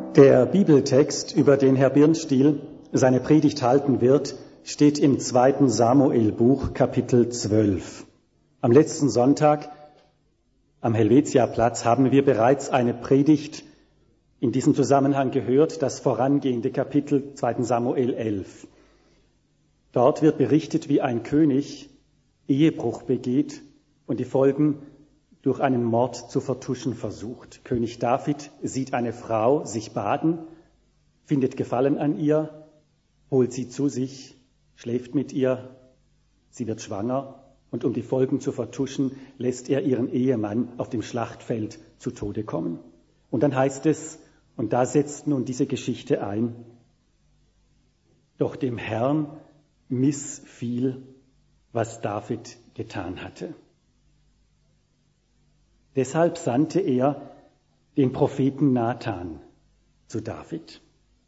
Der Bibeltext, über den Herr Birnstiel seine Predigt halten wird, steht im 2. Samuel-Buch, Kapitel 12. Am letzten Sonntag am Helvetiaplatz haben wir bereits eine Predigt in diesem Zusammenhang gehört, das vorangehende Kapitel 2. Samuel 11. Dort wird berichtet, wie ein König Ehebruch begeht und die Folgen durch einen Mord zu vertuschen versucht. König David sieht eine Frau sich baden, findet Gefallen an ihr, holt sie zu sich, schläft mit ihr, sie wird schwanger und um die Folgen zu vertuschen, lässt er ihren Ehemann auf dem Schlachtfeld zu Tode kommen. Und dann heißt es, und da setzt nun diese Geschichte ein, doch dem Herrn missfiel, was David getan hatte. Deshalb sandte er den Propheten Nathan zu David.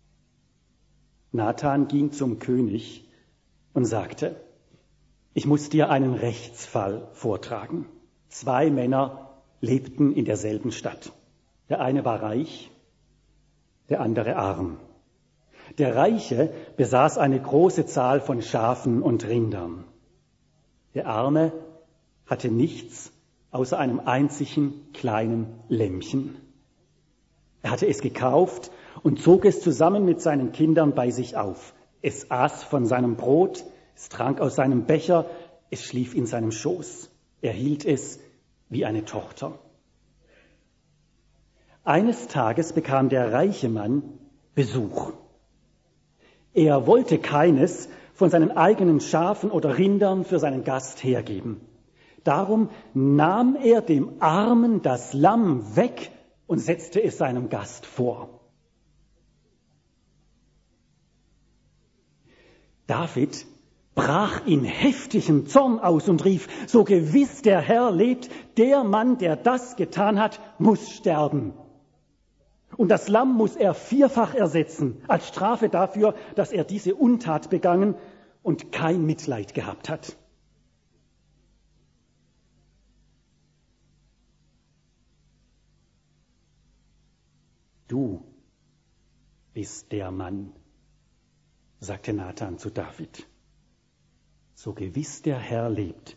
Nathan ging zum König und sagte, ich muss dir einen Rechtsfall vortragen. 2 Männer lebten in derselben Stadt. Der eine war reich, der andere arm. Der Reiche besaß eine große Zahl von Schafen und Rindern. Der Arme hatte nichts außer einem einzigen kleinen Lämmchen. Er hatte es gekauft und zog es zusammen mit seinen Kindern bei sich auf. Es aß von seinem Brot, es trank aus seinem Becher, es schlief in seinem Schoß. Er hielt es wie eine Tochter. Eines Tages bekam der reiche Mann Besuch. Er wollte keines von seinen eigenen Schafen oder Rindern für seinen Gast hergeben. Darum nahm er dem Armen das Lamm weg und setzte es seinem Gast vor. David brach in heftigem Zorn aus und rief, so gewiss der Herr lebt, der Mann, der das getan hat, muss sterben. Und das Lamm muss er 4-fach ersetzen, als Strafe dafür, dass er diese Untat begangen und kein Mitleid gehabt hat. Du bist der Mann, sagte Nathan zu David. So gewiss der Herr lebt.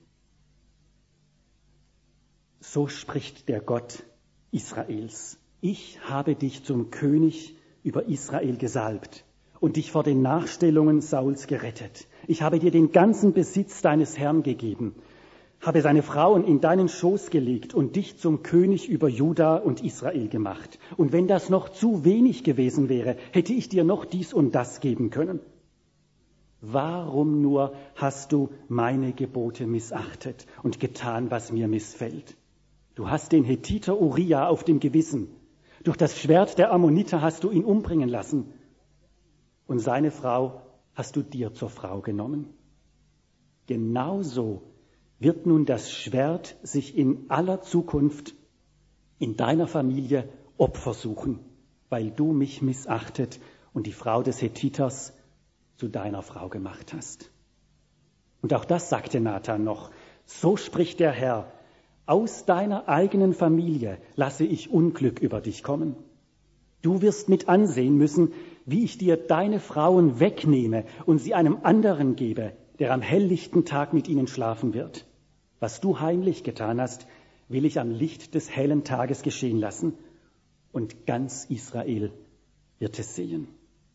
So spricht der Gott Israels. Ich habe dich zum König über Israel gesalbt und dich vor den Nachstellungen Sauls gerettet. Ich habe dir den ganzen Besitz deines Herrn gegeben, habe seine Frauen in deinen Schoß gelegt und dich zum König über Juda und Israel gemacht. Und wenn das noch zu wenig gewesen wäre, hätte ich dir noch dies und das geben können. Warum nur hast du meine Gebote missachtet und getan, was mir missfällt? Du hast den Hethiter Uria auf dem Gewissen. Durch das Schwert der Ammoniter hast du ihn umbringen lassen. Und seine Frau hast du dir zur Frau genommen. Genauso wird nun das Schwert sich in aller Zukunft in deiner Familie Opfer suchen, weil du mich missachtet und die Frau des Hethiters zu deiner Frau gemacht hast. Und auch das sagte Nathan noch, so spricht der Herr, aus deiner eigenen Familie lasse ich Unglück über dich kommen. Du wirst mit ansehen müssen, wie ich dir deine Frauen wegnehme und sie einem anderen gebe, der am helllichten Tag mit ihnen schlafen wird. Was du heimlich getan hast, will ich am Licht des hellen Tages geschehen lassen, und ganz Israel wird es sehen.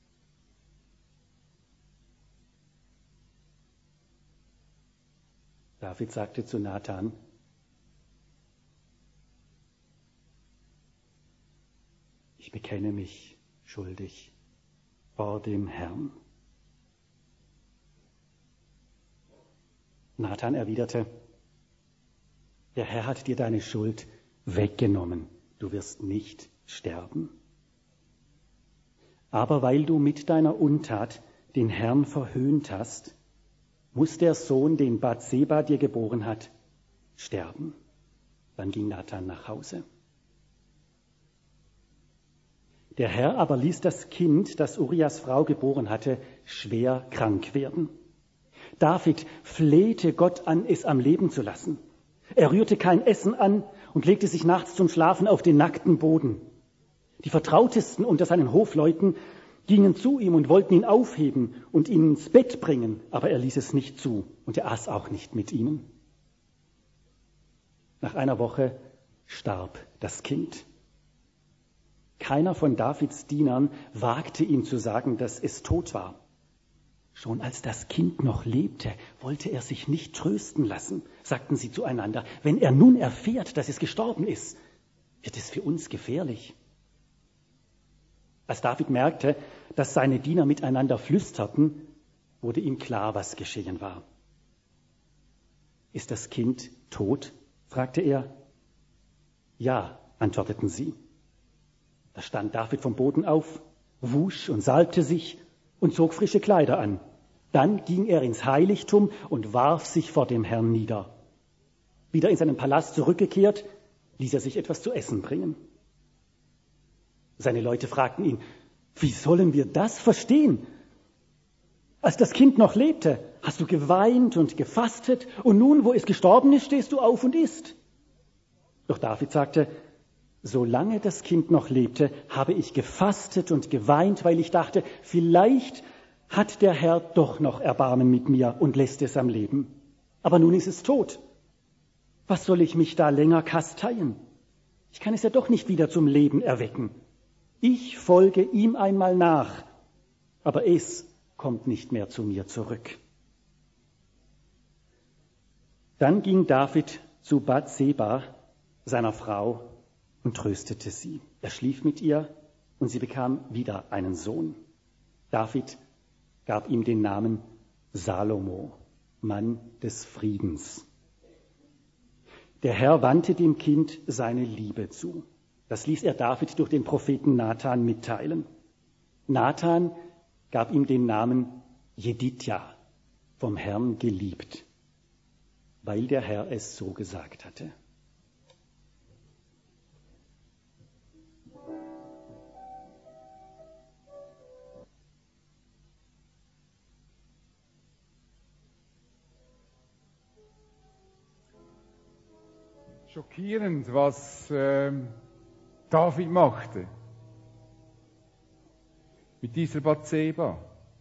David sagte zu Nathan, ich bekenne mich schuldig vor dem Herrn. Nathan erwiderte, der Herr hat dir deine Schuld weggenommen. Du wirst nicht sterben. Aber weil du mit deiner Untat den Herrn verhöhnt hast, muss der Sohn, den Bathseba dir geboren hat, sterben. Dann ging Nathan nach Hause. Der Herr aber ließ das Kind, das Urias Frau geboren hatte, schwer krank werden. David flehte Gott an, es am Leben zu lassen. Er rührte kein Essen an und legte sich nachts zum Schlafen auf den nackten Boden. Die Vertrautesten unter seinen Hofleuten gingen zu ihm und wollten ihn aufheben und ihn ins Bett bringen, aber er ließ es nicht zu und er aß auch nicht mit ihnen. Nach einer Woche starb das Kind. Keiner von Davids Dienern wagte ihm zu sagen, dass es tot war. Schon als das Kind noch lebte, wollte er sich nicht trösten lassen, sagten sie zueinander. Wenn er nun erfährt, dass es gestorben ist, wird es für uns gefährlich. Als David merkte, dass seine Diener miteinander flüsterten, wurde ihm klar, was geschehen war. Ist das Kind tot? Fragte er. Ja, antworteten sie. Da stand David vom Boden auf, wusch und salbte sich und zog frische Kleider an. Dann ging er ins Heiligtum und warf sich vor dem Herrn nieder. Wieder in seinen Palast zurückgekehrt, ließ er sich etwas zu essen bringen. Seine Leute fragten ihn, wie sollen wir das verstehen? Als das Kind noch lebte, hast du geweint und gefastet und nun, wo es gestorben ist, stehst du auf und isst. Doch David sagte, solange das Kind noch lebte, habe ich gefastet und geweint, weil ich dachte, vielleicht hat der Herr doch noch Erbarmen mit mir und lässt es am Leben. Aber nun ist es tot. Was soll ich mich da länger kasteien? Ich kann es ja doch nicht wieder zum Leben erwecken. Ich folge ihm einmal nach, aber es kommt nicht mehr zu mir zurück. Dann ging David zu Bathseba, seiner Frau, und tröstete sie. Er schlief mit ihr und sie bekam wieder einen Sohn. David gab ihm den Namen Salomo, Mann des Friedens. Der Herr wandte dem Kind seine Liebe zu. Das ließ er David durch den Propheten Nathan mitteilen. Nathan gab ihm den Namen Jedidja, vom Herrn geliebt, weil der Herr es so gesagt hatte. Schockierend, was David machte mit dieser Bathseba.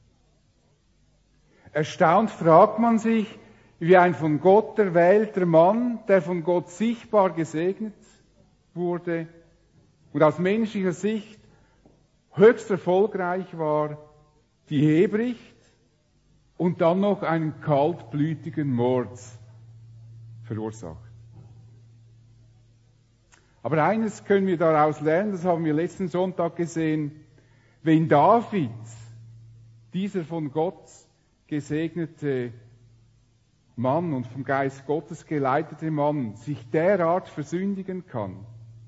Erstaunt fragt man sich, wie ein von Gott erwählter Mann, der von Gott sichtbar gesegnet wurde und aus menschlicher Sicht höchst erfolgreich war, die Ehe bricht und dann noch einen kaltblütigen Mord verursacht. Aber eines können wir daraus lernen, das haben wir letzten Sonntag gesehen, wenn David, dieser von Gott gesegnete Mann und vom Geist Gottes geleitete Mann, sich derart versündigen kann,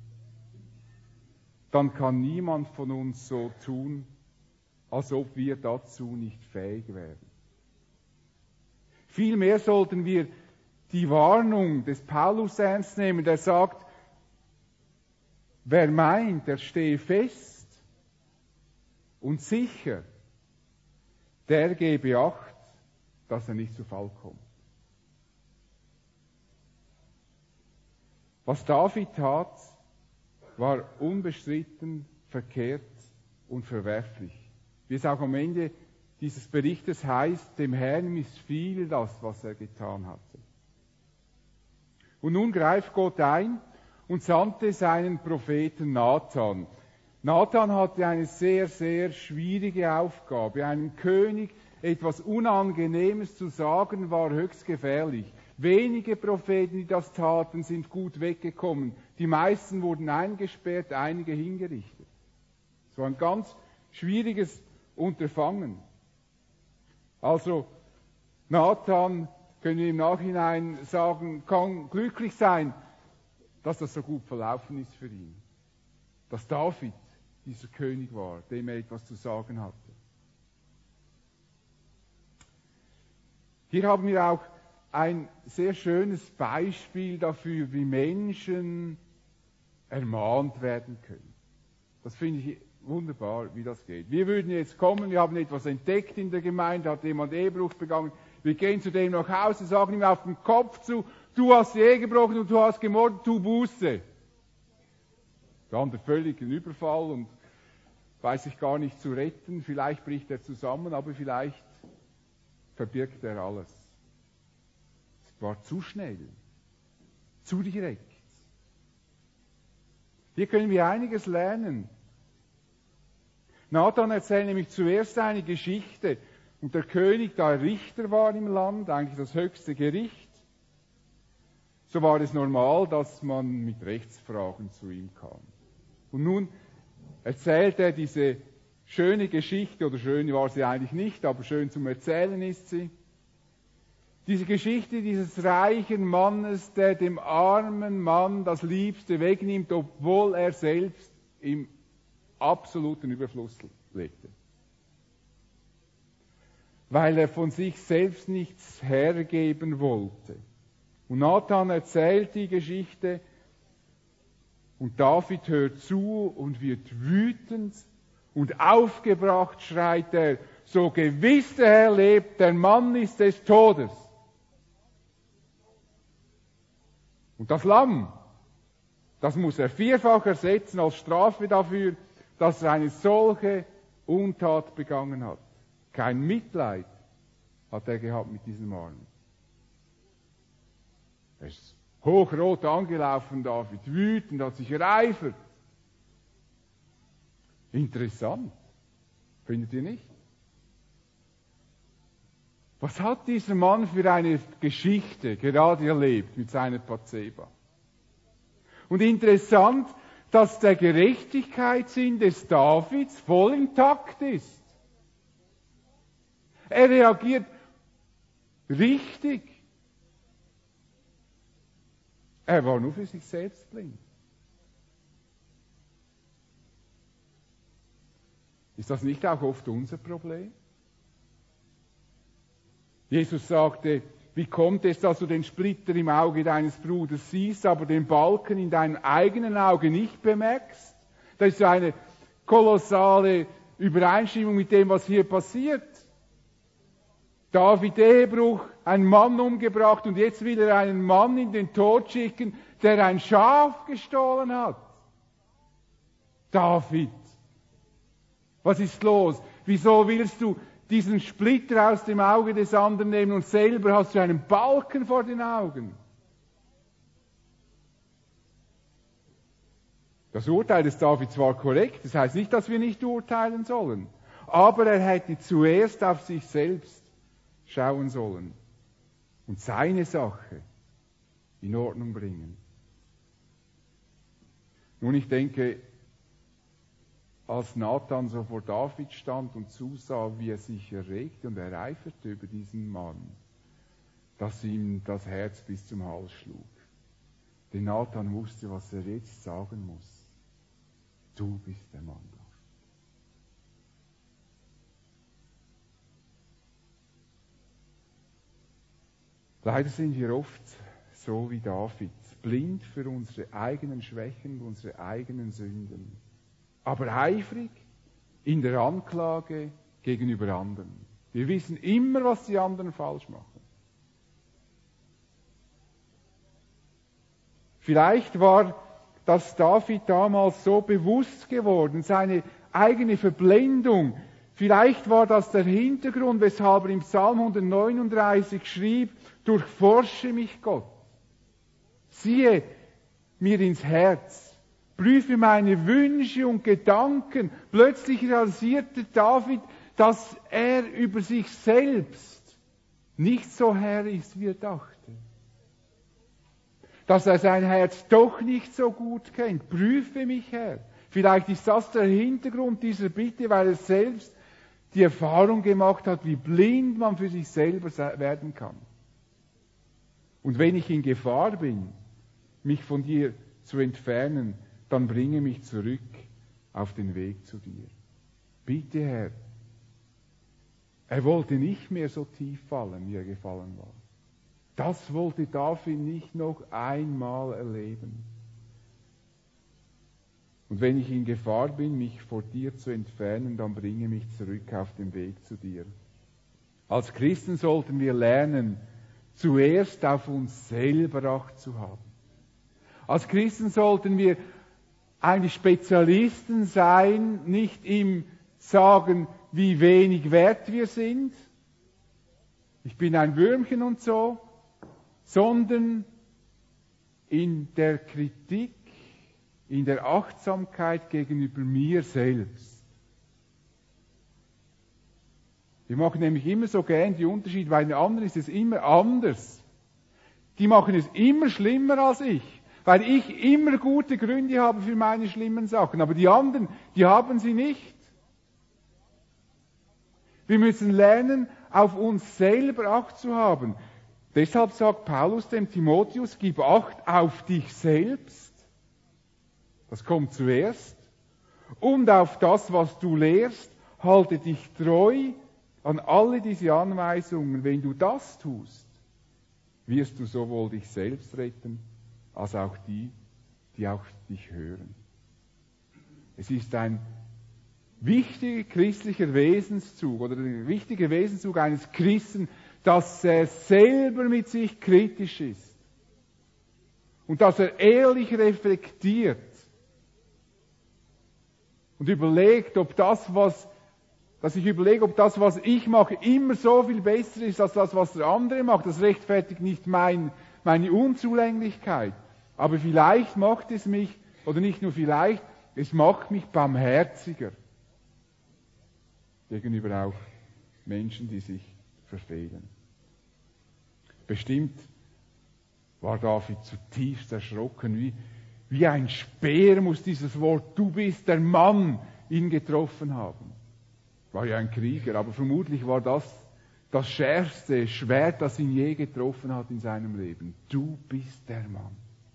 dann kann niemand von uns so tun, als ob wir dazu nicht fähig wären. Vielmehr sollten wir die Warnung des Paulus ernst nehmen, der sagt, wer meint, er stehe fest und sicher, der gebe Acht, dass er nicht zu Fall kommt. Was David tat, war unbestritten verkehrt und verwerflich. Wie es auch am Ende dieses Berichtes heißt, dem Herrn missfiel das, was er getan hatte. Und nun greift Gott ein und sandte seinen Propheten Nathan. Nathan hatte eine sehr, sehr schwierige Aufgabe. Einem König etwas Unangenehmes zu sagen, war höchst gefährlich. Wenige Propheten, die das taten, sind gut weggekommen. Die meisten wurden eingesperrt, einige hingerichtet. Es war ein ganz schwieriges Unterfangen. Also Nathan, können wir im Nachhinein sagen, kann glücklich sein, dass das so gut verlaufen ist für ihn. Dass David dieser König war, dem er etwas zu sagen hatte. Hier haben wir auch ein sehr schönes Beispiel dafür, wie Menschen ermahnt werden können. Das finde ich wunderbar, wie das geht. Wir würden jetzt kommen, wir haben etwas entdeckt in der Gemeinde, hat jemand Ehebruch begangen, wir gehen zu dem nach Hause, sagen ihm auf den Kopf zu, du hast die Ehe gebrochen und du hast gemordet, tu Buße. Der andere völlig ein Überfall und weiß sich gar nicht zu retten. Vielleicht bricht er zusammen, aber vielleicht verbirgt er alles. Es war zu schnell, zu direkt. Hier können wir einiges lernen. Nathan erzählt nämlich zuerst eine Geschichte. Und der König, da er Richter war im Land, eigentlich das höchste Gericht, so war es normal, dass man mit Rechtsfragen zu ihm kam. Und nun erzählt er diese schöne Geschichte, oder schön war sie eigentlich nicht, aber schön zum Erzählen ist sie. Diese Geschichte dieses reichen Mannes, der dem armen Mann das Liebste wegnimmt, obwohl er selbst im absoluten Überfluss lebte. Weil er von sich selbst nichts hergeben wollte. Und Nathan erzählt die Geschichte und David hört zu und wird wütend und aufgebracht schreit er, so gewiss der Herr lebt, der Mann ist des Todes. Und das Lamm, das muss er vierfach ersetzen als Strafe dafür, dass er eine solche Untat begangen hat. Kein Mitleid hat er gehabt mit diesem Mann. Er ist hochrot angelaufen, David, wütend, hat sich ereifert. Interessant, findet ihr nicht? Was hat dieser Mann für eine Geschichte gerade erlebt mit seiner Bathseba? Und interessant, dass der Gerechtigkeitssinn des Davids voll intakt ist. Er reagiert richtig. Er war nur für sich selbst blind. Ist das nicht auch oft unser Problem? Jesus sagte, wie kommt es, dass du den Splitter im Auge deines Bruders siehst, aber den Balken in deinem eigenen Auge nicht bemerkst? Das ist eine kolossale Übereinstimmung mit dem, was hier passiert. David Ehebruch, ein Mann umgebracht und jetzt will er einen Mann in den Tod schicken, der ein Schaf gestohlen hat. David, was ist los? Wieso willst du diesen Splitter aus dem Auge des anderen nehmen und selber hast du einen Balken vor den Augen? Das Urteil des Davids war korrekt, das heißt nicht, dass wir nicht urteilen sollen. Aber er hätte zuerst auf sich selbst schauen sollen und seine Sache in Ordnung bringen. Nun, ich denke, als Nathan so vor David stand und zusah, wie er sich erregte und ereiferte über diesen Mann, dass ihm das Herz bis zum Hals schlug. Denn Nathan wusste, was er jetzt sagen muss. Du bist der Mann. Leider sind wir oft so wie David, blind für unsere eigenen Schwächen, unsere eigenen Sünden, aber eifrig in der Anklage gegenüber anderen. Wir wissen immer, was die anderen falsch machen. Vielleicht war das David damals so bewusst geworden, seine eigene Verblendung. Vielleicht war das der Hintergrund, weshalb er im Psalm 139 schrieb, durchforsche mich, Gott. Siehe mir ins Herz. Prüfe meine Wünsche und Gedanken. Plötzlich realisierte David, dass er über sich selbst nicht so Herr ist, wie er dachte. Dass er sein Herz doch nicht so gut kennt. Prüfe mich, Herr. Vielleicht ist das der Hintergrund dieser Bitte, weil er selbst die Erfahrung gemacht hat, wie blind man für sich selber werden kann. Und wenn ich in Gefahr bin, mich von dir zu entfernen, dann bringe mich zurück auf den Weg zu dir. Bitte, Herr. Er wollte nicht mehr so tief fallen, wie er gefallen war. Das wollte David nicht noch einmal erleben. Und wenn ich in Gefahr bin, mich vor dir zu entfernen, dann bringe mich zurück auf den Weg zu dir. Als Christen sollten wir lernen, zuerst auf uns selber Acht zu haben. Als Christen sollten wir eigentlich Spezialisten sein, nicht im Sagen, wie wenig wert wir sind. Ich bin ein Würmchen und so, sondern in der Kritik, in der Achtsamkeit gegenüber mir selbst. Wir machen nämlich immer so gern die Unterschiede, bei den anderen ist es immer anders. Die machen es immer schlimmer als ich, weil ich immer gute Gründe habe für meine schlimmen Sachen, aber die anderen, die haben sie nicht. Wir müssen lernen, auf uns selber Acht zu haben. Deshalb sagt Paulus dem Timotheus, gib Acht auf dich selbst. Das kommt zuerst. Und auf das, was du lehrst, halte dich treu an alle diese Anweisungen. Wenn du das tust, wirst du sowohl dich selbst retten, als auch die auf dich hören. Es ist ein wichtiger christlicher Wesenszug oder der wichtige Wesenszug eines Christen, dass er selber mit sich kritisch ist und dass er ehrlich reflektiert und überlegt, ob das, was ich mache, immer so viel besser ist als das, was der andere macht. Das rechtfertigt nicht meine Unzulänglichkeit. Aber vielleicht macht es mich, oder nicht nur vielleicht, es macht mich barmherziger gegenüber auch Menschen, die sich verfehlen. Bestimmt war David zutiefst erschrocken, wie ein Speer muss dieses Wort, du bist der Mann, ihn getroffen haben. War ja ein Krieger, aber vermutlich war das schärfste Schwert, das ihn je getroffen hat in seinem Leben. Du bist der Mann.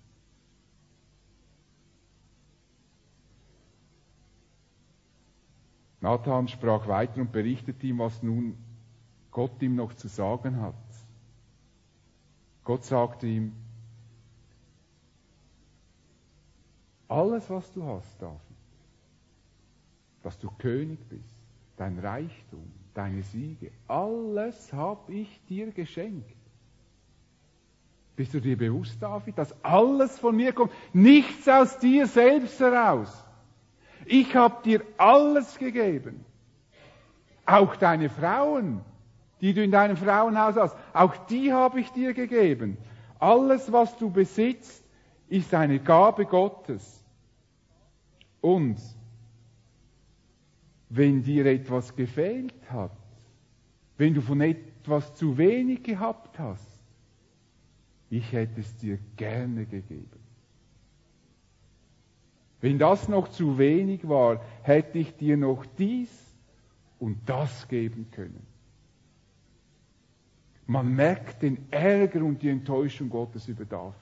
Nathan sprach weiter und berichtete ihm, was nun Gott ihm noch zu sagen hat. Gott sagte ihm, alles, was du hast, David, dass du König bist, dein Reichtum, deine Siege, alles habe ich dir geschenkt. Bist du dir bewusst, David, dass alles von mir kommt, nichts aus dir selbst heraus. Ich habe dir alles gegeben. Auch deine Frauen, die du in deinem Frauenhaus hast, auch die habe ich dir gegeben. Alles, was du besitzt, ist eine Gabe Gottes. Und wenn dir etwas gefehlt hat, wenn du von etwas zu wenig gehabt hast, ich hätte es dir gerne gegeben. Wenn das noch zu wenig war, hätte ich dir noch dies und das geben können. Man merkt den Ärger und die Enttäuschung Gottes über David.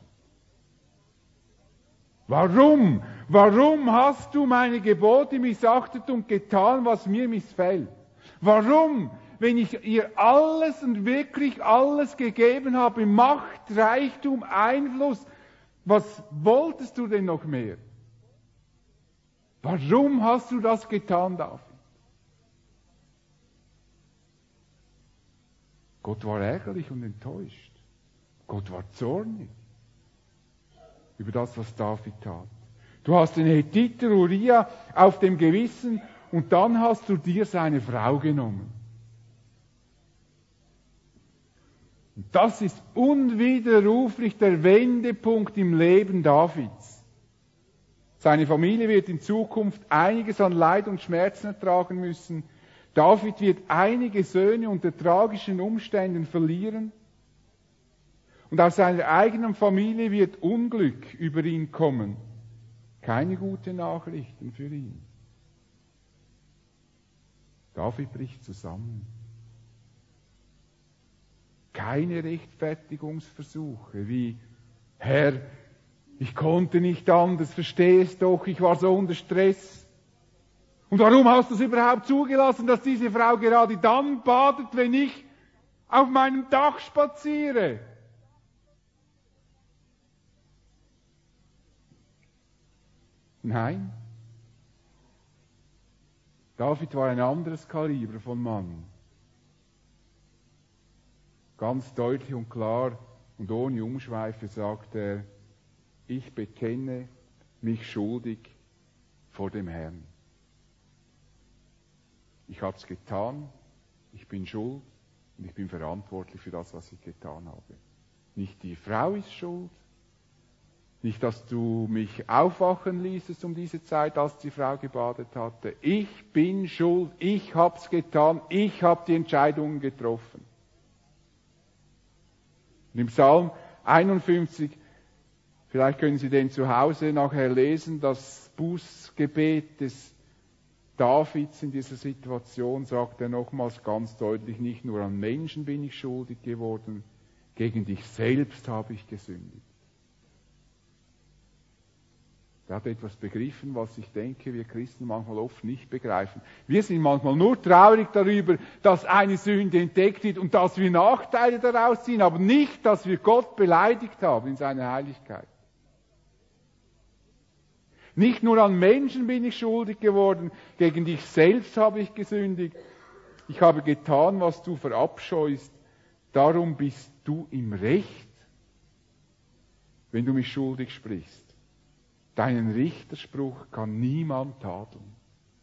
Warum? Warum hast du meine Gebote missachtet und getan, was mir missfällt? Warum? Wenn ich ihr alles und wirklich alles gegeben habe, Macht, Reichtum, Einfluss, was wolltest du denn noch mehr? Warum hast du das getan, David? Gott war ärgerlich und enttäuscht. Gott war zornig über das, was David tat. Du hast den Hethiter Uria auf dem Gewissen und dann hast du dir seine Frau genommen. Und das ist unwiderruflich der Wendepunkt im Leben Davids. Seine Familie wird in Zukunft einiges an Leid und Schmerzen ertragen müssen. David wird einige Söhne unter tragischen Umständen verlieren. Und aus seiner eigenen Familie wird Unglück über ihn kommen. Keine guten Nachrichten für ihn. David bricht zusammen. Keine Rechtfertigungsversuche wie, Herr, ich konnte nicht anders, versteh es doch, ich war so unter Stress. Und warum hast du es überhaupt zugelassen, dass diese Frau gerade dann badet, wenn ich auf meinem Dach spaziere? Nein. David war ein anderes Kaliber von Mann. Ganz deutlich und klar und ohne Umschweife sagt er, ich bekenne mich schuldig vor dem Herrn. Ich habe es getan, ich bin schuld und ich bin verantwortlich für das, was ich getan habe. Nicht die Frau ist schuld, nicht, dass du mich aufwachen ließest um diese Zeit, als die Frau gebadet hatte. Ich bin schuld, ich habe es getan, ich habe die Entscheidungen getroffen. Und im Psalm 51, vielleicht können Sie den zu Hause nachher lesen, das Bußgebet des Davids in dieser Situation, sagt er nochmals ganz deutlich, nicht nur an Menschen bin ich schuldig geworden, gegen dich selbst habe ich gesündigt. Er hat etwas begriffen, was ich denke, wir Christen manchmal oft nicht begreifen. Wir sind manchmal nur traurig darüber, dass eine Sünde entdeckt wird und dass wir Nachteile daraus ziehen, aber nicht, dass wir Gott beleidigt haben in seiner Heiligkeit. Nicht nur an Menschen bin ich schuldig geworden, gegen dich selbst habe ich gesündigt. Ich habe getan, was du verabscheust, darum bist du im Recht, wenn du mich schuldig sprichst. Deinen Richterspruch kann niemand tadeln.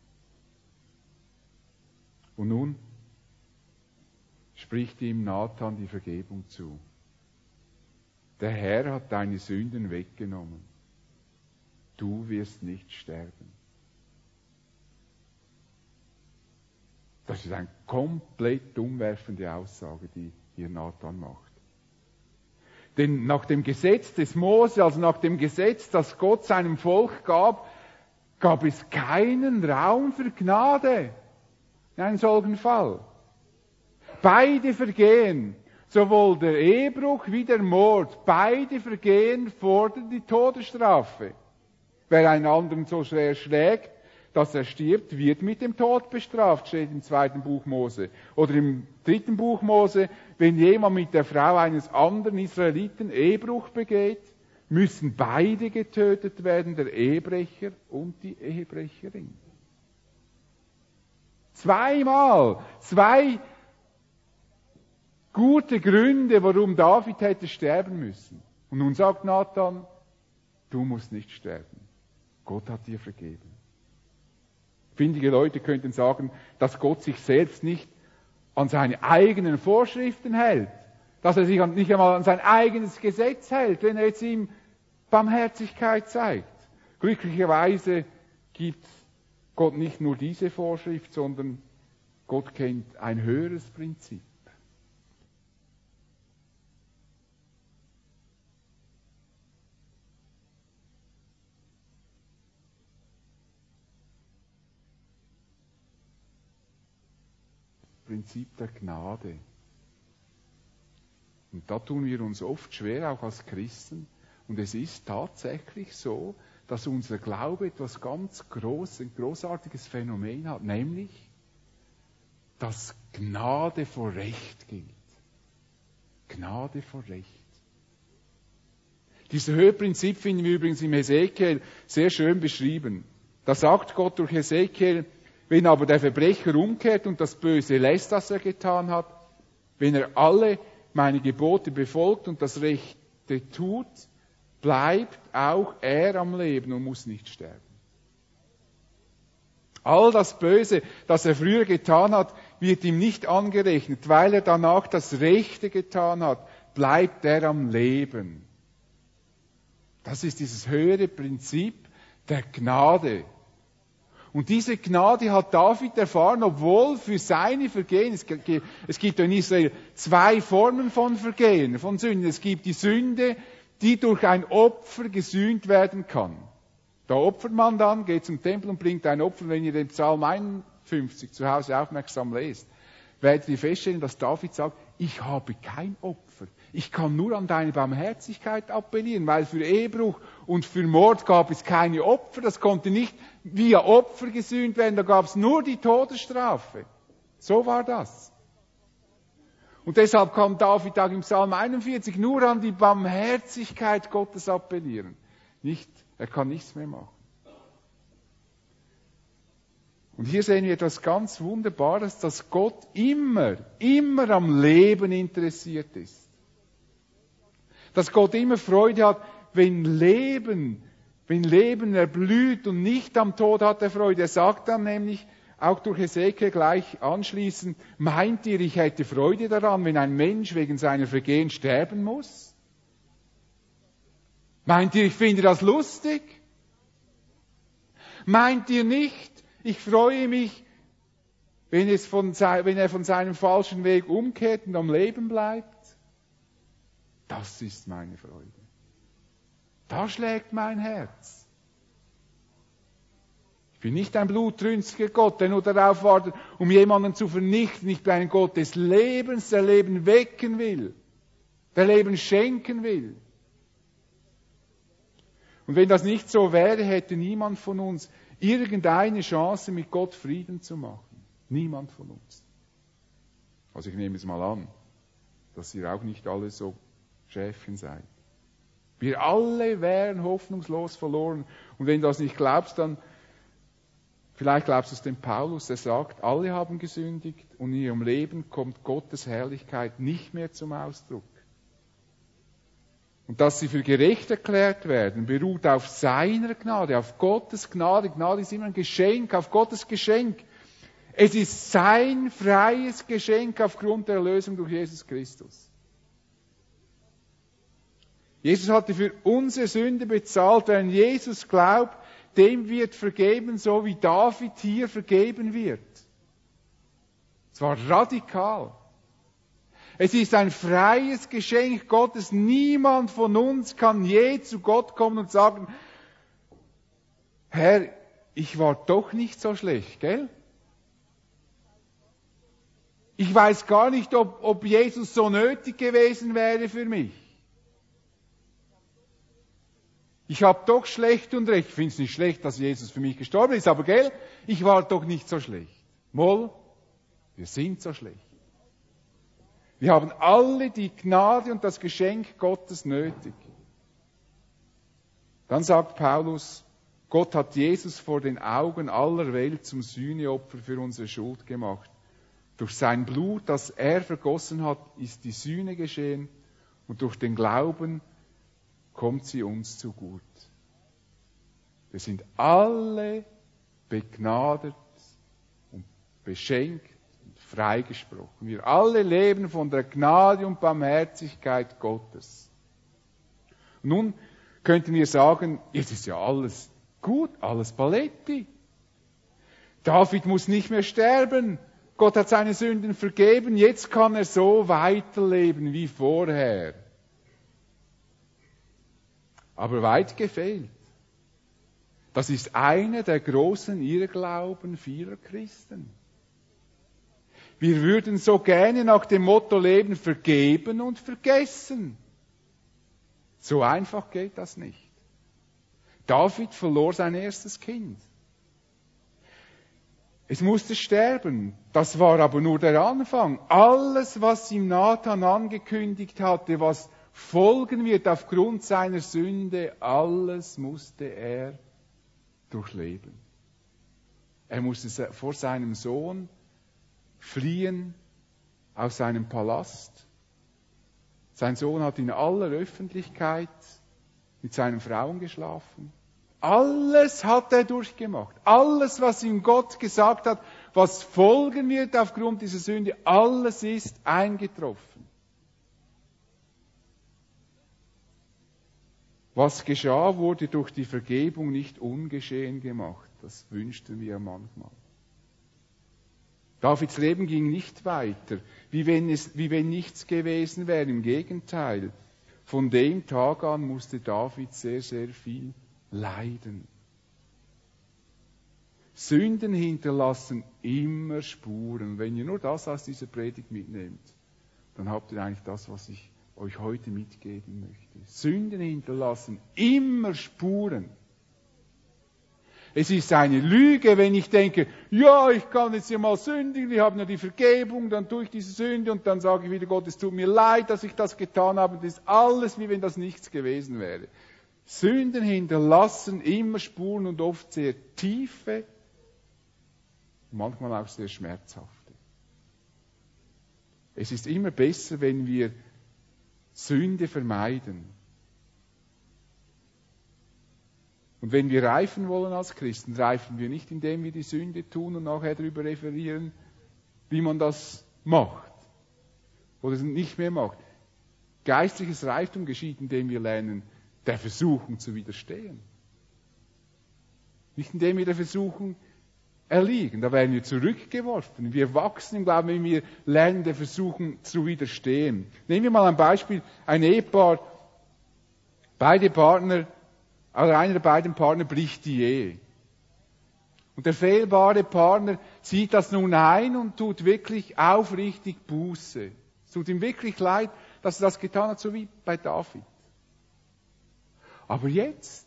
Und nun spricht ihm Nathan die Vergebung zu. Der Herr hat deine Sünden weggenommen. Du wirst nicht sterben. Das ist eine komplett umwerfende Aussage, die hier Nathan macht. Denn nach dem Gesetz des Mose, also nach dem Gesetz, das Gott seinem Volk gab, gab es keinen Raum für Gnade in einem solchen Fall. Beide Vergehen, sowohl der Ehebruch wie der Mord, beide Vergehen fordern die Todesstrafe. Wer einen anderen so schwer schlägt, dass er stirbt, wird mit dem Tod bestraft, steht im 2. Buch Mose. Oder im 3. Buch Mose, wenn jemand mit der Frau eines anderen Israeliten Ehebruch begeht, müssen beide getötet werden, der Ehebrecher und die Ehebrecherin. Zweimal, 2 gute Gründe, warum David hätte sterben müssen. Und nun sagt Nathan, du musst nicht sterben. Gott hat dir vergeben. Findige Leute könnten sagen, dass Gott sich selbst nicht an seine eigenen Vorschriften hält, dass er sich nicht einmal an sein eigenes Gesetz hält, wenn er jetzt ihm Barmherzigkeit zeigt. Glücklicherweise gibt Gott nicht nur diese Vorschrift, sondern Gott kennt ein höheres Prinzip. Prinzip der Gnade. Und da tun wir uns oft schwer, auch als Christen. Und es ist tatsächlich so, dass unser Glaube etwas ganz Großes, ein großartiges Phänomen hat, nämlich, dass Gnade vor Recht gilt. Gnade vor Recht. Dieses Höheprinzip finden wir übrigens im Hesekiel sehr schön beschrieben. Da sagt Gott durch Hesekiel, wenn aber der Verbrecher umkehrt und das Böse lässt, das er getan hat, wenn er alle meine Gebote befolgt und das Rechte tut, bleibt auch er am Leben und muss nicht sterben. All das Böse, das er früher getan hat, wird ihm nicht angerechnet. Weil er danach das Rechte getan hat, bleibt er am Leben. Das ist dieses höhere Prinzip der Gnade. Und diese Gnade hat David erfahren, obwohl für seine Vergehen, es gibt in Israel 2 Formen von Vergehen, von Sünden. Es gibt die Sünde, die durch ein Opfer gesühnt werden kann. Da opfert man dann, geht zum Tempel und bringt ein Opfer. Wenn ihr den Psalm 51 zu Hause aufmerksam lest, werdet ihr feststellen, dass David sagt, ich habe kein Opfer. Ich kann nur an deine Barmherzigkeit appellieren, weil für Ehebruch und für Mord gab es keine Opfer. Das konnte nicht via Opfer gesühnt werden, da gab es nur die Todesstrafe. So war das. Und deshalb kann David auch im Psalm 41 nur an die Barmherzigkeit Gottes appellieren. Er kann nichts mehr machen. Und hier sehen wir etwas ganz Wunderbares, dass Gott immer am Leben interessiert ist. Dass Gott immer Freude hat, wenn Leben wenn Leben erblüht und nicht am Tod hat er Freude. Er sagt dann nämlich, auch durch Hesekiel gleich anschließend, meint ihr, ich hätte Freude daran, wenn ein Mensch wegen seiner Vergehen sterben muss? Meint ihr, ich finde das lustig? Meint ihr nicht, ich freue mich, wenn er von seinem falschen Weg umkehrt und am Leben bleibt? Das ist meine Freude. Da schlägt mein Herz. Ich bin nicht ein blutrünstiger Gott, der nur darauf wartet, um jemanden zu vernichten. Ich bin ein Gott des Lebens, der Leben wecken will, der Leben schenken will. Und wenn das nicht so wäre, hätte niemand von uns irgendeine Chance, mit Gott Frieden zu machen. Niemand von uns. Also ich nehme es mal an, dass ihr auch nicht alle so Schäfchen seid. Wir alle wären hoffnungslos verloren. Und wenn du das nicht glaubst, dann vielleicht glaubst du es dem Paulus, der sagt, alle haben gesündigt und in ihrem Leben kommt Gottes Herrlichkeit nicht mehr zum Ausdruck. Und dass sie für gerecht erklärt werden, beruht auf seiner Gnade, auf Gottes Gnade. Gnade ist immer ein Geschenk, auf Gottes Geschenk. Es ist sein freies Geschenk aufgrund der Erlösung durch Jesus Christus. Jesus hatte für unsere Sünde bezahlt. Wer an Jesus glaubt, dem wird vergeben, so wie David hier vergeben wird. Es war radikal. Es ist ein freies Geschenk Gottes. Niemand von uns kann je zu Gott kommen und sagen, Herr, ich war doch nicht so schlecht, gell? Ich weiß gar nicht, ob Jesus so nötig gewesen wäre für mich. Ich habe doch schlecht und recht. Ich finde es nicht schlecht, dass Jesus für mich gestorben ist, aber gell, ich war doch nicht so schlecht. Moll, wir sind so schlecht. Wir haben alle die Gnade und das Geschenk Gottes nötig. Dann sagt Paulus, Gott hat Jesus vor den Augen aller Welt zum Sühneopfer für unsere Schuld gemacht. Durch sein Blut, das er vergossen hat, ist die Sühne geschehen und durch den Glauben kommt sie uns zugut. Wir sind alle begnadet und beschenkt und freigesprochen. Wir alle leben von der Gnade und Barmherzigkeit Gottes. Und nun könnten wir sagen, jetzt ist ja alles gut, alles Paletti. David muss nicht mehr sterben. Gott hat seine Sünden vergeben. Jetzt kann er so weiterleben wie vorher. Aber weit gefehlt. Das ist einer der großen Irrglauben vieler Christen. Wir würden so gerne nach dem Motto leben, vergeben und vergessen. So einfach geht das nicht. David verlor sein erstes Kind. Es musste sterben. Das war aber nur der Anfang. Alles, was ihm Nathan angekündigt hatte, was folgen wird aufgrund seiner Sünde, alles musste er durchleben. Er musste vor seinem Sohn fliehen aus seinem Palast. Sein Sohn hat in aller Öffentlichkeit mit seinen Frauen geschlafen. Alles hat er durchgemacht. Alles, was ihm Gott gesagt hat, was folgen wird aufgrund dieser Sünde, alles ist eingetroffen. Was geschah, wurde durch die Vergebung nicht ungeschehen gemacht. Das wünschten wir manchmal. Davids Leben ging nicht weiter, wie wenn nichts gewesen wäre. Im Gegenteil, von dem Tag an musste David sehr, sehr viel leiden. Sünden hinterlassen immer Spuren. Wenn ihr nur das aus dieser Predigt mitnehmt, dann habt ihr eigentlich das, was ich euch heute mitgeben möchte. Sünden hinterlassen immer Spuren. Es ist eine Lüge, wenn ich denke, ja, ich kann jetzt hier mal sündigen, wir haben ja die Vergebung, dann tue ich diese Sünde und dann sage ich wieder Gott, es tut mir leid, dass ich das getan habe. Das ist alles, wie wenn das nichts gewesen wäre. Sünden hinterlassen immer Spuren und oft sehr tiefe, manchmal auch sehr schmerzhafte. Es ist immer besser, wenn wir Sünde vermeiden. Und wenn wir reifen wollen als Christen, reifen wir nicht, indem wir die Sünde tun und nachher darüber referieren, wie man das macht oder nicht mehr macht. Geistliches Reichtum geschieht, indem wir lernen, der Versuchung zu widerstehen. Nicht indem wir der Versuchung erliegen, da werden wir zurückgeworfen. Wir wachsen im Glauben, wenn wir lernen, der Versuchung zu widerstehen. Nehmen wir mal ein Beispiel, ein Ehepaar, einer der beiden Partner bricht die Ehe. Und der fehlbare Partner sieht das nun ein und tut wirklich aufrichtig Buße. Es tut ihm wirklich leid, dass er das getan hat, so wie bei David. Aber jetzt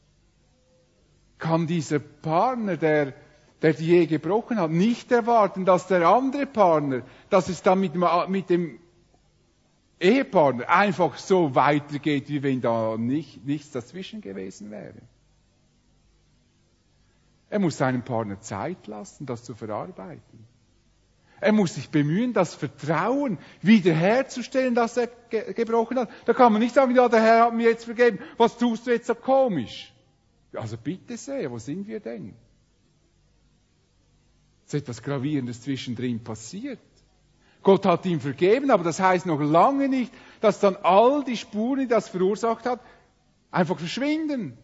kann dieser Partner, der die Ehe gebrochen hat, nicht erwarten, dass der andere Partner, dass es dann mit dem Ehepartner einfach so weitergeht, wie wenn da nichts dazwischen gewesen wäre. Er muss seinem Partner Zeit lassen, das zu verarbeiten. Er muss sich bemühen, das Vertrauen wiederherzustellen, das er gebrochen hat. Da kann man nicht sagen, ja, der Herr hat mir jetzt vergeben, was tust du jetzt so komisch? Also bitte sehr, wo sind wir denn? Es ist etwas Gravierendes zwischendrin passiert. Gott hat ihm vergeben, aber das heißt noch lange nicht, dass dann all die Spuren, die das verursacht hat, einfach verschwinden.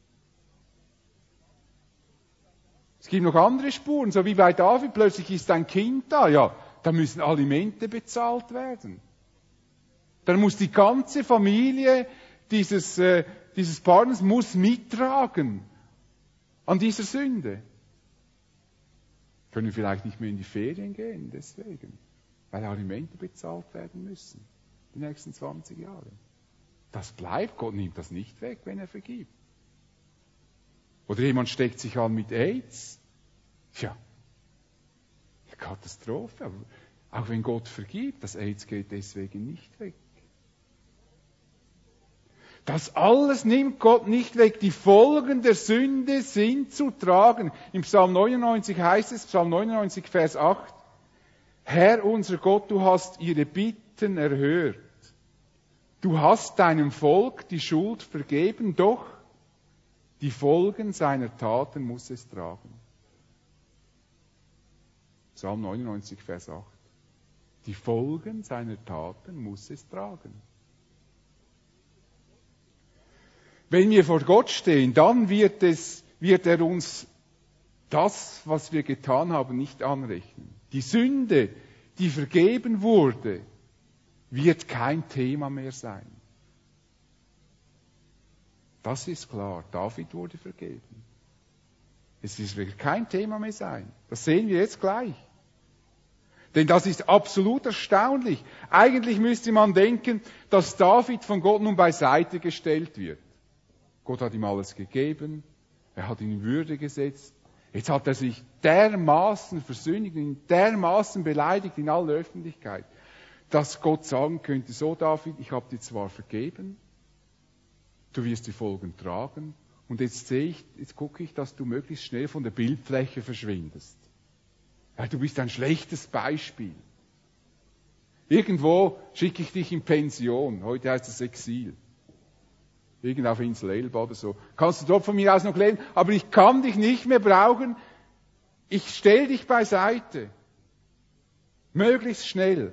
Es gibt noch andere Spuren, so wie bei David, plötzlich ist ein Kind da, ja, da müssen Alimente bezahlt werden. Dann muss die ganze Familie dieses Partners muss mittragen an dieser Sünde. Können vielleicht nicht mehr in die Ferien gehen, deswegen, weil Alimente bezahlt werden müssen, die nächsten 20 Jahre. Das bleibt, Gott nimmt das nicht weg, wenn er vergibt. Oder jemand steckt sich an mit AIDS. Tja, Katastrophe. Aber auch wenn Gott vergibt, das AIDS geht deswegen nicht weg. Das alles nimmt Gott nicht weg. Die Folgen der Sünde sind zu tragen. Im Psalm 99 heißt es, Psalm 99, Vers 8, Herr unser Gott, du hast ihre Bitten erhört. Du hast deinem Volk die Schuld vergeben, doch die Folgen seiner Taten muss es tragen. Psalm 99, Vers 8. Die Folgen seiner Taten muss es tragen. Wenn wir vor Gott stehen, dann wird er uns das, was wir getan haben, nicht anrechnen. Die Sünde, die vergeben wurde, wird kein Thema mehr sein. Das ist klar. David wurde vergeben. Es wird kein Thema mehr sein. Das sehen wir jetzt gleich. Denn das ist absolut erstaunlich. Eigentlich müsste man denken, dass David von Gott nun beiseite gestellt wird. Gott hat ihm alles gegeben. Er hat ihn in Würde gesetzt. Jetzt hat er sich dermaßen versündigt, ihn dermaßen beleidigt in aller Öffentlichkeit, dass Gott sagen könnte, so David, ich habe dir zwar vergeben, du wirst die Folgen tragen. Und jetzt gucke ich, dass du möglichst schnell von der Bildfläche verschwindest. Ja, du bist ein schlechtes Beispiel. Irgendwo schicke ich dich in Pension. Heute heißt es Exil. Irgendwo auf Insel Elba oder so. Kannst du dort von mir aus noch leben, aber ich kann dich nicht mehr brauchen. Ich stelle dich beiseite. Möglichst schnell.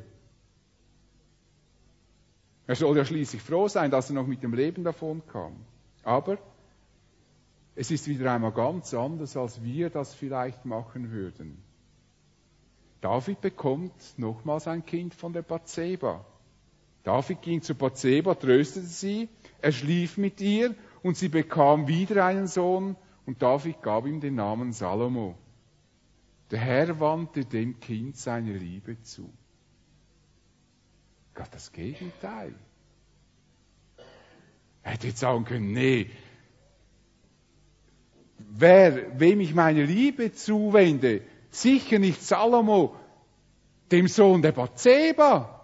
Er soll ja schließlich froh sein, dass er noch mit dem Leben davon kam. Aber es ist wieder einmal ganz anders, als wir das vielleicht machen würden. David bekommt nochmals ein Kind von der Bathseba. David ging zu Bathseba, tröstete sie, er schlief mit ihr und sie bekam wieder einen Sohn und David gab ihm den Namen Salomo. Der Herr wandte dem Kind seine Liebe zu. Gott, das Gegenteil. Er hätte jetzt sagen können, nee, wem ich meine Liebe zuwende, sicher nicht Salomo, dem Sohn der Bathseba.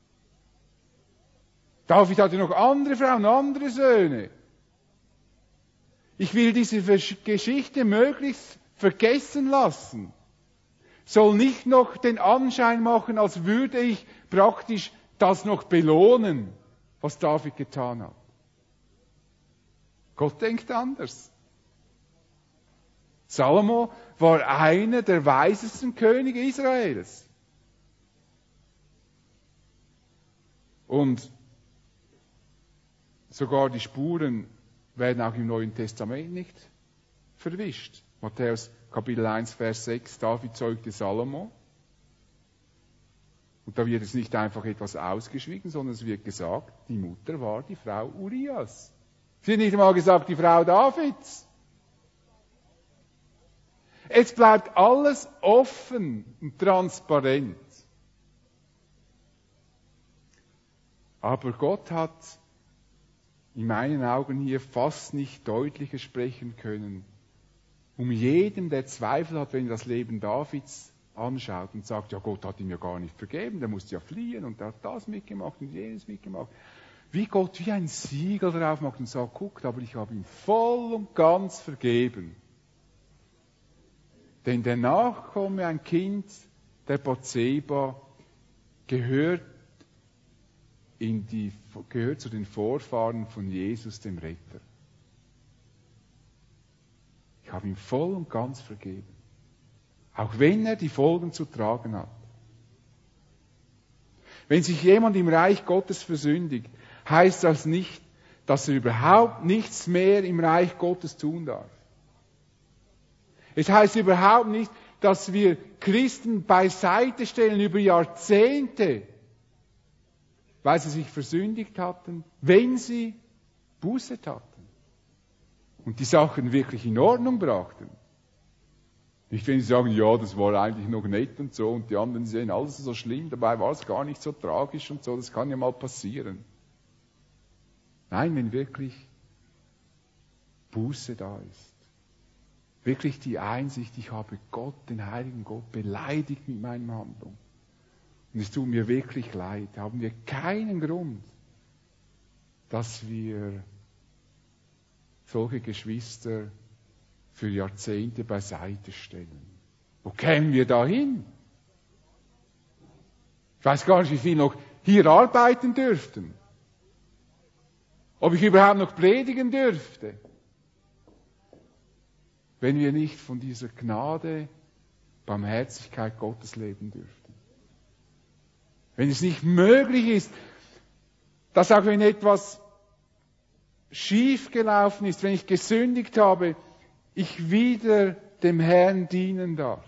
David hatte noch andere Frauen, andere Söhne. Ich will diese Geschichte möglichst vergessen lassen. Soll nicht noch den Anschein machen, als würde ich praktisch das noch belohnen, was David getan hat. Gott denkt anders. Salomo war einer der weisesten Könige Israels. Und sogar die Spuren werden auch im Neuen Testament nicht verwischt. Matthäus Kapitel 1, Vers 6, David zeugte Salomo. Und da wird es nicht einfach etwas ausgeschwiegen, sondern es wird gesagt, die Mutter war die Frau Urias. Es wird nicht einmal gesagt, die Frau Davids. Es bleibt alles offen und transparent. Aber Gott hat in meinen Augen hier fast nicht deutlicher sprechen können, um jedem, der Zweifel hat, wenn er das Leben Davids anschaut und sagt, ja, Gott hat ihm ja gar nicht vergeben, der musste ja fliehen und der hat das mitgemacht und jenes mitgemacht. Wie Gott wie ein Siegel drauf macht und sagt, guckt, aber ich habe ihm voll und ganz vergeben. Denn der Nachkomme, ein Kind der Bathseba, gehört zu den Vorfahren von Jesus, dem Retter. Ich habe ihm voll und ganz vergeben. Auch wenn er die Folgen zu tragen hat. Wenn sich jemand im Reich Gottes versündigt, heißt das nicht, dass er überhaupt nichts mehr im Reich Gottes tun darf. Es heißt überhaupt nicht, dass wir Christen beiseite stellen über Jahrzehnte, weil sie sich versündigt hatten, wenn sie Buße taten und die Sachen wirklich in Ordnung brachten. Nicht, wenn sie sagen, ja, das war eigentlich noch nett und so, und die anderen sehen alles so schlimm, dabei war es gar nicht so tragisch und so, das kann ja mal passieren. Nein, wenn wirklich Buße da ist, wirklich die Einsicht, ich habe Gott, den heiligen Gott, beleidigt mit meiner Handlung. Und es tut mir wirklich leid, haben wir keinen Grund, dass wir solche Geschwister für Jahrzehnte beiseite stellen. Wo kämen wir da hin? Ich weiß gar nicht, wie viele noch hier arbeiten dürften. Ob ich überhaupt noch predigen dürfte. Wenn wir nicht von dieser Gnade, Barmherzigkeit Gottes leben dürften. Wenn es nicht möglich ist, dass auch wenn etwas schief gelaufen ist, wenn ich gesündigt habe, ich wieder dem Herrn dienen darf.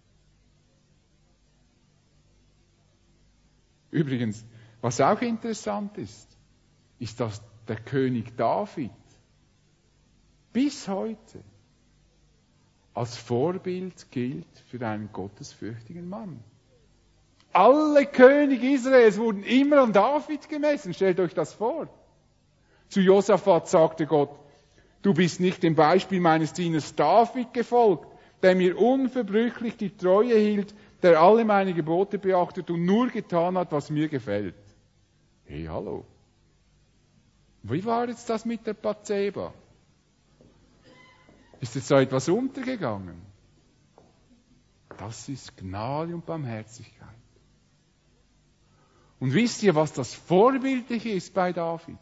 Übrigens, was auch interessant ist, ist, dass der König David bis heute als Vorbild gilt für einen gottesfürchtigen Mann. Alle Könige Israels wurden immer an David gemessen. Stellt euch das vor. Zu Josaphat sagte Gott, du bist nicht dem Beispiel meines Dieners David gefolgt, der mir unverbrüchlich die Treue hielt, der alle meine Gebote beachtet und nur getan hat, was mir gefällt. Hey, hallo. Wie war jetzt das mit der Bathseba? Ist jetzt so etwas untergegangen? Das ist Gnade und Barmherzigkeit. Und wisst ihr, was das Vorbildliche ist bei David?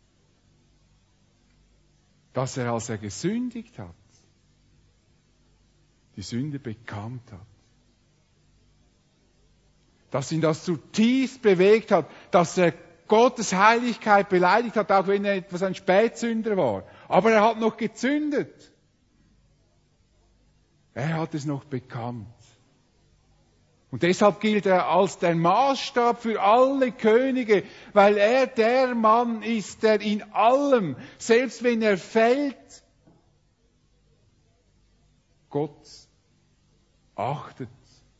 Dass er, als er gesündigt hat, die Sünde bekannt hat. Dass ihn das zutiefst bewegt hat, dass er Gottes Heiligkeit beleidigt hat, auch wenn er etwas ein Spätsünder war. Aber er hat noch gezündet. Er hat es noch bekannt. Und deshalb gilt er als der Maßstab für alle Könige, weil er der Mann ist, der in allem, selbst wenn er fällt, Gott achtet.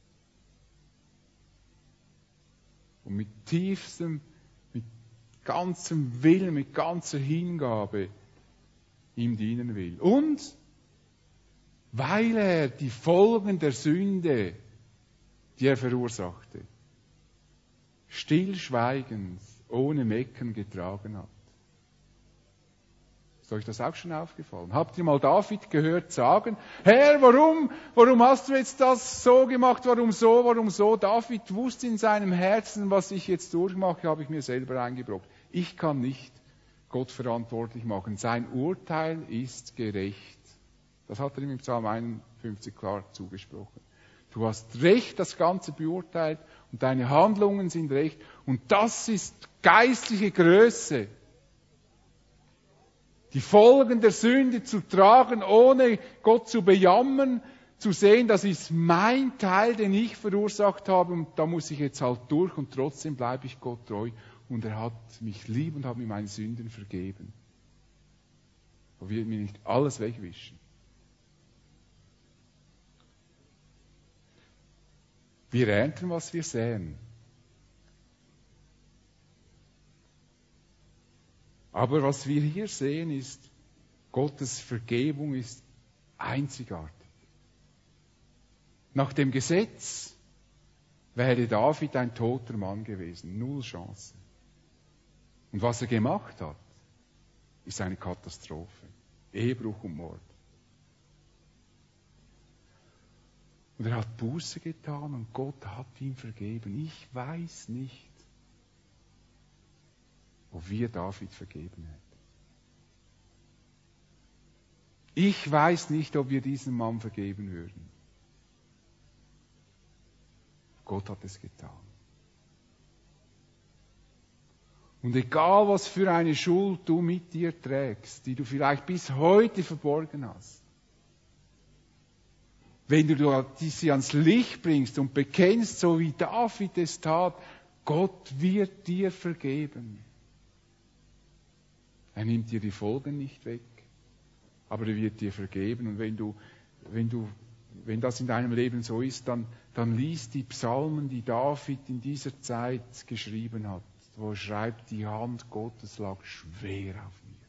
Und mit tiefstem, mit ganzem Willen, mit ganzer Hingabe ihm dienen will. Und weil er die Folgen der Sünde, die er verursachte, stillschweigend, ohne Meckern getragen hat. Ist euch das auch schon aufgefallen? Habt ihr mal David gehört sagen, Herr, warum hast du jetzt das so gemacht, warum so? David wusste in seinem Herzen, was ich jetzt durchmache, habe ich mir selber eingebrockt. Ich kann nicht Gott verantwortlich machen. Sein Urteil ist gerecht. Das hat er im Psalm 50 klar zugesprochen. Du hast Recht, das Ganze beurteilt und deine Handlungen sind recht. Und das ist geistliche Größe. Die Folgen der Sünde zu tragen, ohne Gott zu bejammern, zu sehen, das ist mein Teil, den ich verursacht habe und da muss ich jetzt halt durch und trotzdem bleibe ich Gott treu und er hat mich lieb und hat mir meine Sünden vergeben. Er wird mir nicht alles wegwischen. Wir ernten, was wir säen. Aber was wir hier sehen ist, Gottes Vergebung ist einzigartig. Nach dem Gesetz wäre David ein toter Mann gewesen, 0 Chance. Und was er gemacht hat, ist eine Katastrophe. Ehebruch und Mord. Und er hat Buße getan und Gott hat ihm vergeben. Ich weiß nicht, ob wir David vergeben hätten. Ich weiß nicht, ob wir diesem Mann vergeben würden. Gott hat es getan. Und egal, was für eine Schuld du mit dir trägst, die du vielleicht bis heute verborgen hast, wenn du sie ans Licht bringst und bekennst, so wie David es tat, Gott wird dir vergeben. Er nimmt dir die Folgen nicht weg, aber er wird dir vergeben. Und wenn das in deinem Leben so ist, dann lies die Psalmen, die David in dieser Zeit geschrieben hat, wo er schreibt, die Hand Gottes lag schwer auf mir.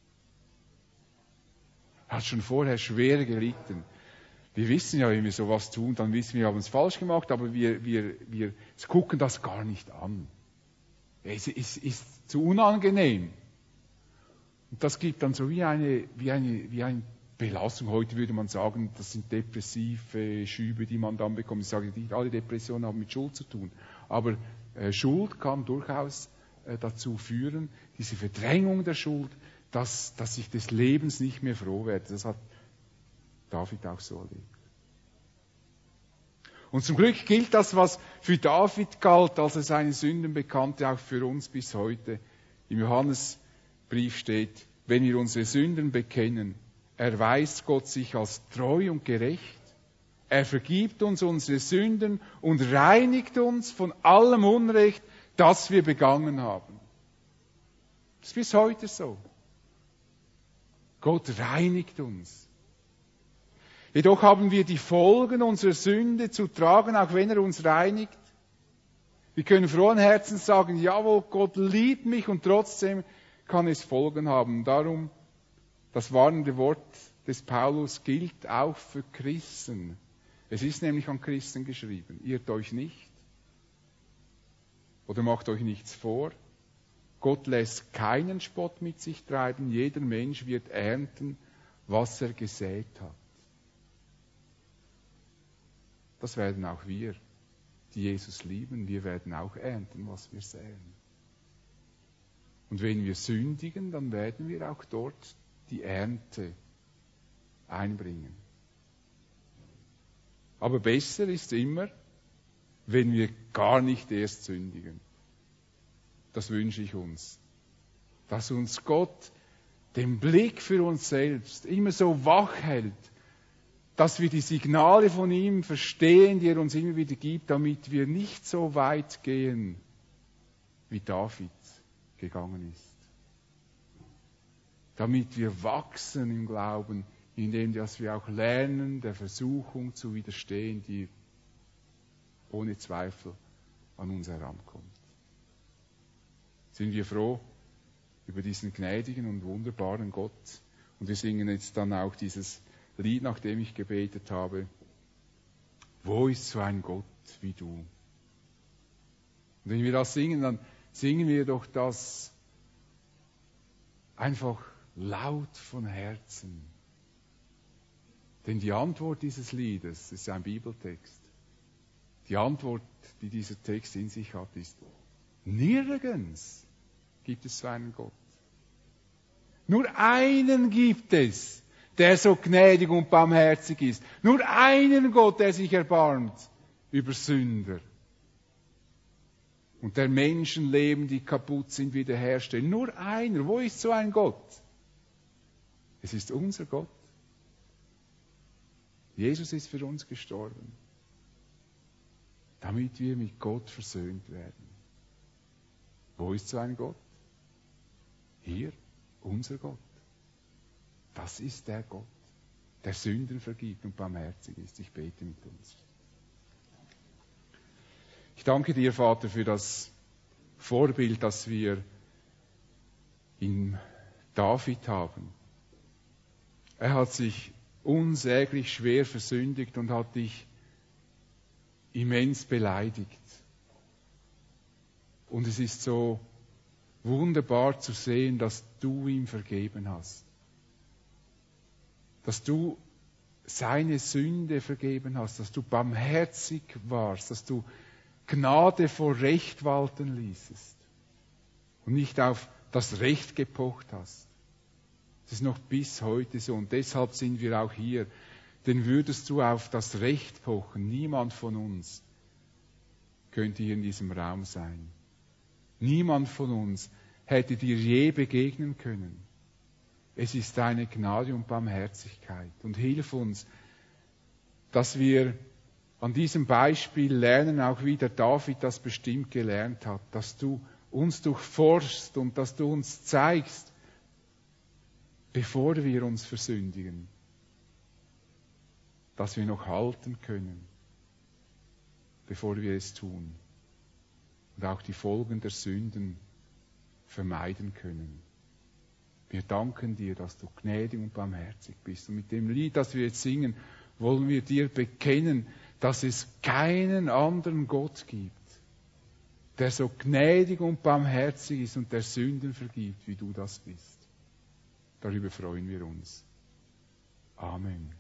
Er hat schon vorher schwer gelitten. Wir wissen ja, wenn wir sowas tun, dann wissen wir haben es falsch gemacht, aber wir gucken das gar nicht an. Es ist zu unangenehm. Und das gibt dann so wie eine Belastung. Heute würde man sagen, das sind depressive Schübe, die man dann bekommt. Ich sage nicht, alle Depressionen haben mit Schuld zu tun. Aber Schuld kann durchaus dazu führen, diese Verdrängung der Schuld, dass ich des Lebens nicht mehr froh werde. Das hat David auch so erlebt. Und zum Glück gilt das, was für David galt, als er seine Sünden bekannte, auch für uns bis heute. Im Johannesbrief steht, wenn wir unsere Sünden bekennen, erweist Gott sich als treu und gerecht. Er vergibt uns unsere Sünden und reinigt uns von allem Unrecht, das wir begangen haben. Das ist bis heute so. Gott reinigt uns. Jedoch haben wir die Folgen unserer Sünde zu tragen, auch wenn er uns reinigt. Wir können frohen Herzens sagen, jawohl, Gott liebt mich und trotzdem kann es Folgen haben. Darum, das warnende Wort des Paulus gilt auch für Christen. Es ist nämlich an Christen geschrieben. Irrt euch nicht oder macht euch nichts vor. Gott lässt keinen Spott mit sich treiben. Jeder Mensch wird ernten, was er gesät hat. Das werden auch wir, die Jesus lieben. Wir werden auch ernten, was wir säen. Und wenn wir sündigen, dann werden wir auch dort die Ernte einbringen. Aber besser ist immer, wenn wir gar nicht erst sündigen. Das wünsche ich uns. Dass uns Gott den Blick für uns selbst immer so wach hält, dass wir die Signale von ihm verstehen, die er uns immer wieder gibt, damit wir nicht so weit gehen, wie David gegangen ist. Damit wir wachsen im Glauben, indem wir auch lernen, der Versuchung zu widerstehen, die ohne Zweifel an uns herankommt. Sind wir froh über diesen gnädigen und wunderbaren Gott? Und wir singen jetzt dann auch dieses Lied, nach dem ich gebetet habe. Wo ist so ein Gott wie du? Und wenn wir das singen, dann singen wir doch das einfach laut von Herzen. Denn die Antwort dieses Liedes, ist ein Bibeltext, die Antwort, die dieser Text in sich hat, ist: Nirgends gibt es so einen Gott. Nur einen gibt es, der so gnädig und barmherzig ist. Nur einen Gott, der sich erbarmt über Sünder. Und der Menschenleben, die kaputt sind, wiederherstellen. Nur einer. Wo ist so ein Gott? Es ist unser Gott. Jesus ist für uns gestorben, damit wir mit Gott versöhnt werden. Wo ist so ein Gott? Hier, unser Gott. Das ist der Gott, der Sünden vergibt und barmherzig ist. Ich bete mit uns. Ich danke dir, Vater, für das Vorbild, das wir in David haben. Er hat sich unsäglich schwer versündigt und hat dich immens beleidigt. Und es ist so wunderbar zu sehen, dass du ihm vergeben hast. Dass du seine Sünde vergeben hast, dass du barmherzig warst, dass du Gnade vor Recht walten ließest und nicht auf das Recht gepocht hast. Das ist noch bis heute so und deshalb sind wir auch hier. Denn würdest du auf das Recht pochen, niemand von uns könnte hier in diesem Raum sein. Niemand von uns hätte dir je begegnen können. Es ist deine Gnade und Barmherzigkeit. Und hilf uns, dass wir an diesem Beispiel lernen, auch wie der David das bestimmt gelernt hat, dass du uns durchforschst und dass du uns zeigst, bevor wir uns versündigen, dass wir noch halten können, bevor wir es tun und auch die Folgen der Sünden vermeiden können. Wir danken dir, dass du gnädig und barmherzig bist. Und mit dem Lied, das wir jetzt singen, wollen wir dir bekennen, dass es keinen anderen Gott gibt, der so gnädig und barmherzig ist und der Sünden vergibt, wie du das bist. Darüber freuen wir uns. Amen.